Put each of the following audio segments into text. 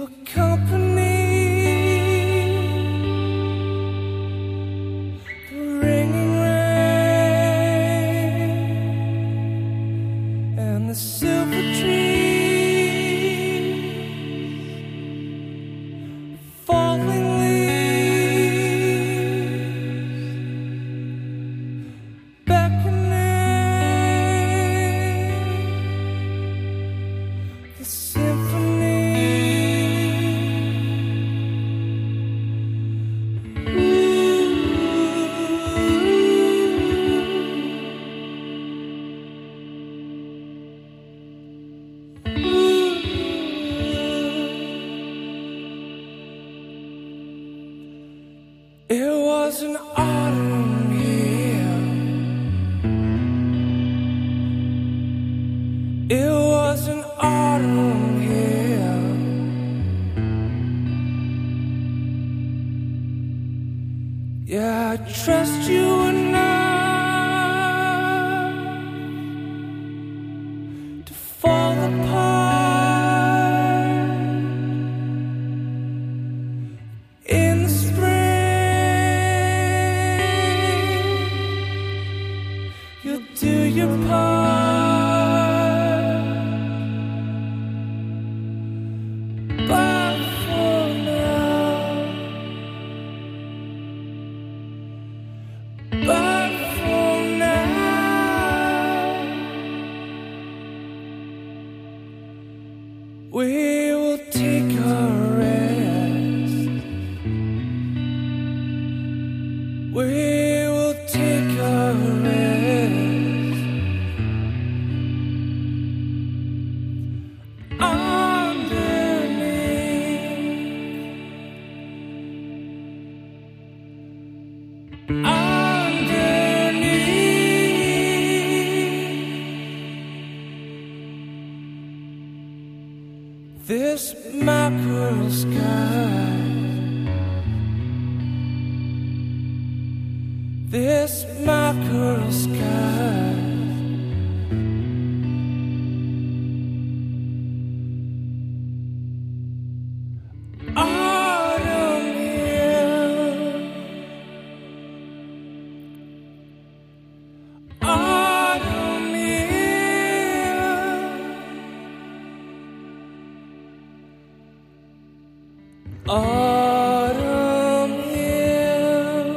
accompany the ringing rain and the silver trees, falling leaves, beckoning, the symphony. It was an autumn here. It was an autumn here. Yeah, I trust you enough to fall apart in the spring. You'll do your part, but for now, but for now, we will take a rest. We will take a rest underneath this mackerel sky. This mackerel sky. Autumn here. Autumn here. Autumn here.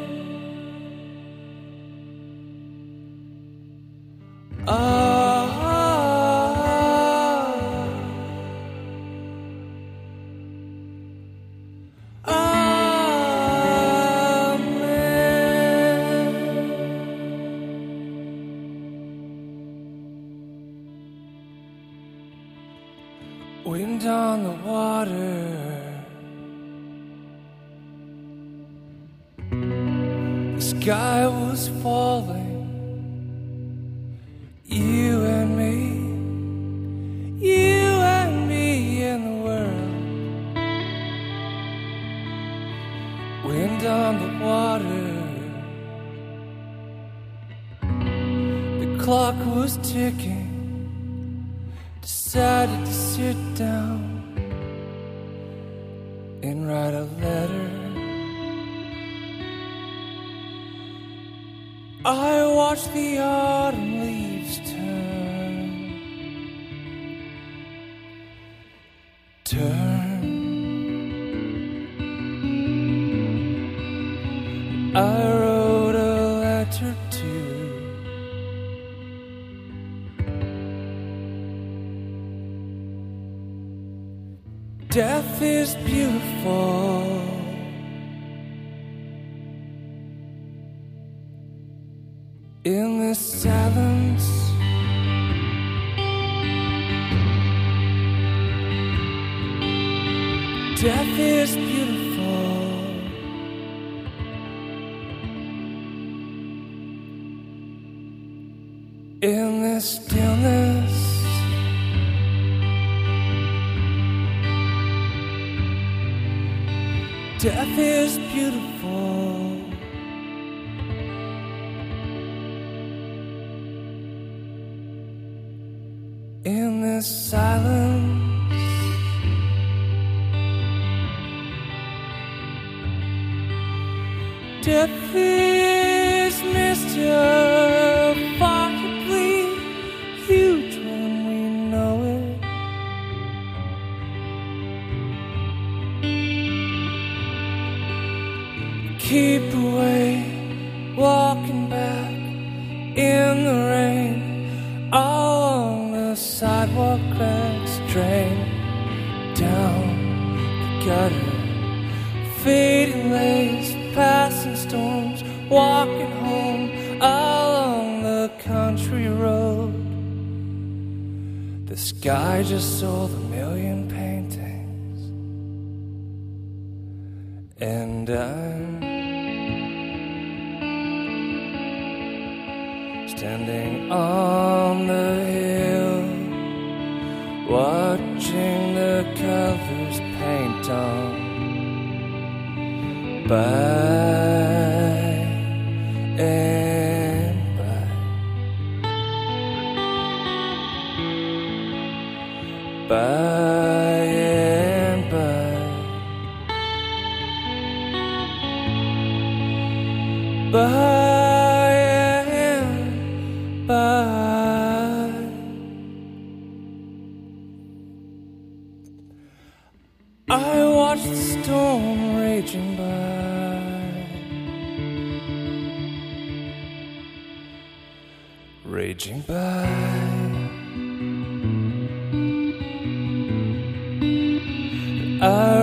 Wind on the water, the sky was falling. You and me in the world. Wind on the water, the clock was ticking. Decided to sit down and write a letter. I watched the autumn leaves turn. I wrote a letter to death is beautiful. In this silence, death is beautiful. In this stillness, death is beautiful. In this silence, Mischief is mischief, arguably huge when we know it. Keep away, walking back in the rain, along the sidewalk cracks drain down the gutter. Fading lanes, passing storms, walking home along the country road. The sky just sold 1 million paintings, and I'm standing on the hill, watching the colors paint on. By and by, by and by, by and by. I watch the storm raging by, raging by. I